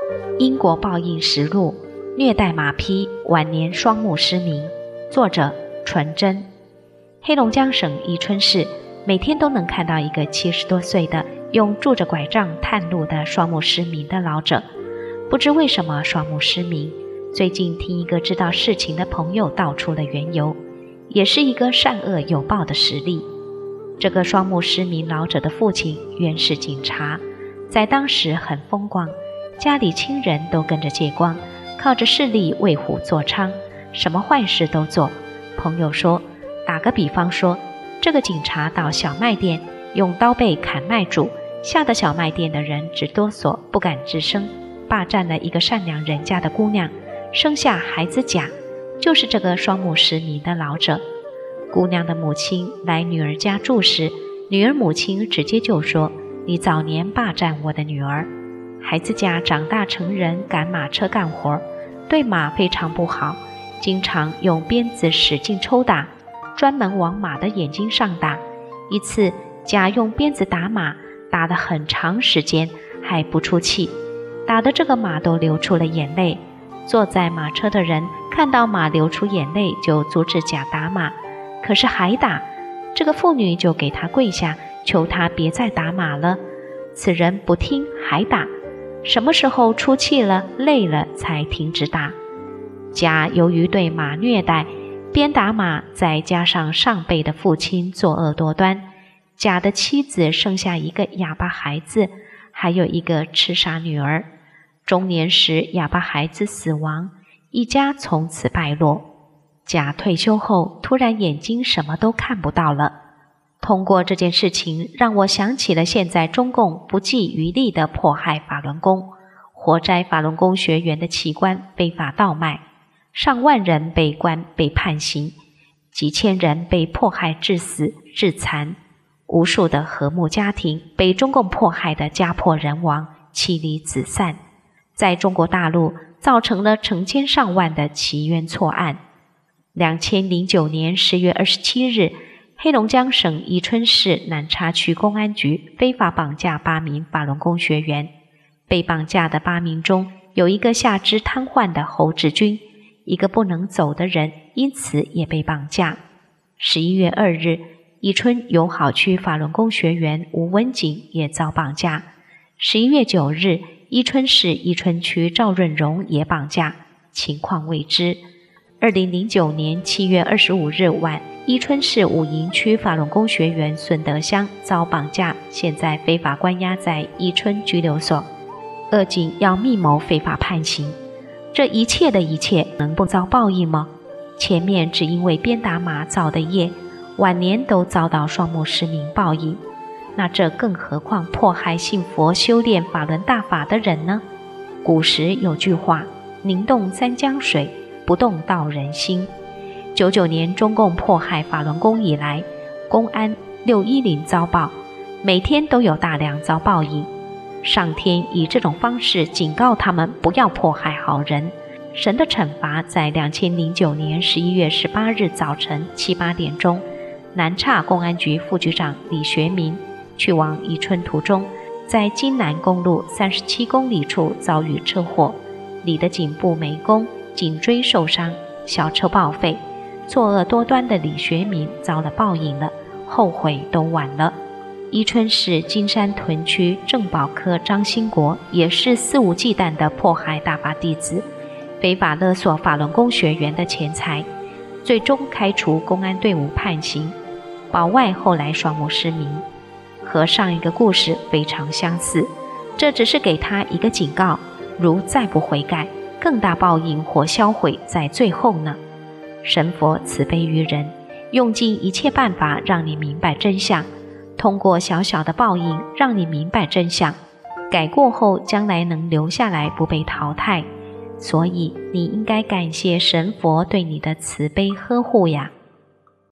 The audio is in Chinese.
因果报应实录：虐待马匹，晚年双目失明。作者纯真。黑龙江省宜春市每天都能看到一个70多岁的用拄着拐杖探路的双目失明的老者。不知为什么双目失明，最近听一个知道事情的朋友道出了缘由，也是一个善恶有报的实例。这个双目失明老者的父亲原是警察，在当时很风光，家里亲人都跟着借光，靠着势力为虎作伥，什么坏事都做。朋友说，打个比方说，这个警察到小卖店用刀背砍卖主，吓得小卖店的人直哆嗦，不敢吱声，霸占了一个善良人家的姑娘，生下孩子甲，就是这个双目失明的老者。姑娘的母亲来女儿家住时，女儿母亲直接就说，你早年霸占我的女儿。孩子甲长大成人，赶马车干活，对马非常不好，经常用鞭子使劲抽打，专门往马的眼睛上打。一次甲用鞭子打马，打了很长时间还不出气，打得这个马都流出了眼泪。坐在马车的人看到马流出眼泪，就阻止甲打马，可是还打，这个妇女就给他跪下，求他别再打马了。此人不听还打，什么时候出气了累了才停止打。甲由于对马虐待，边打马再加上上辈的父亲作恶多端，甲的妻子生下一个哑巴孩子，还有一个痴傻女儿。中年时哑巴孩子死亡，一家从此败落。甲退休后突然眼睛什么都看不到了。通过这件事情，让我想起了现在中共不计余力地迫害法轮功，活摘法轮功学员的器官非法倒卖，上万人被关被判刑，几千人被迫害致死致残，无数的和睦家庭被中共迫害的家破人亡，妻离子散，在中国大陆造成了成千上万的奇冤错案。2009年10月27日，黑龙江省宜春市南岔区公安局非法绑架8名法轮功学员。被绑架的8名中，有一个下肢瘫痪的侯志军，一个不能走的人因此也被绑架。11月2日，宜春友好区法轮功学员吴文景也遭绑架。11月9日，宜春市宜春区赵润荣也绑架，情况未知。2009年7月25日晚，宜春市武营区法轮功学员孙德香遭绑架，现在非法关押在宜春拘留所。恶警要密谋非法判刑，这一切的一切能不遭报应吗？前面只因为鞭打马造的业，晚年都遭到双目失明报应，那这更何况迫害信佛修炼法轮大法的人呢？古时有句话，宁动三江水，不动道人心。99年中共迫害法轮功以来，公安610遭报，每天都有大量遭报应。上天以这种方式警告他们不要迫害好人。神的惩罚在2009年11月18日早晨7、8点钟，南岔公安局副局长李学明去往宜春途中，在京南公路37公里处遭遇车祸，李的颈部没弓，颈椎受伤，小车报废。作恶多端的李学明遭了报应了，后悔都晚了。宜春市金山屯区政保科张兴国也是肆无忌惮地迫害大法弟子，非法勒索法轮功学员的钱财，最终开除公安队伍判刑。保外后来双目失明，和上一个故事非常相似，这只是给他一个警告，如再不悔改，更大报应或销毁在最后呢。神佛慈悲于人，用尽一切办法让你明白真相，通过小小的报应让你明白真相，改过后将来能留下来不被淘汰，所以你应该感谢神佛对你的慈悲呵护呀。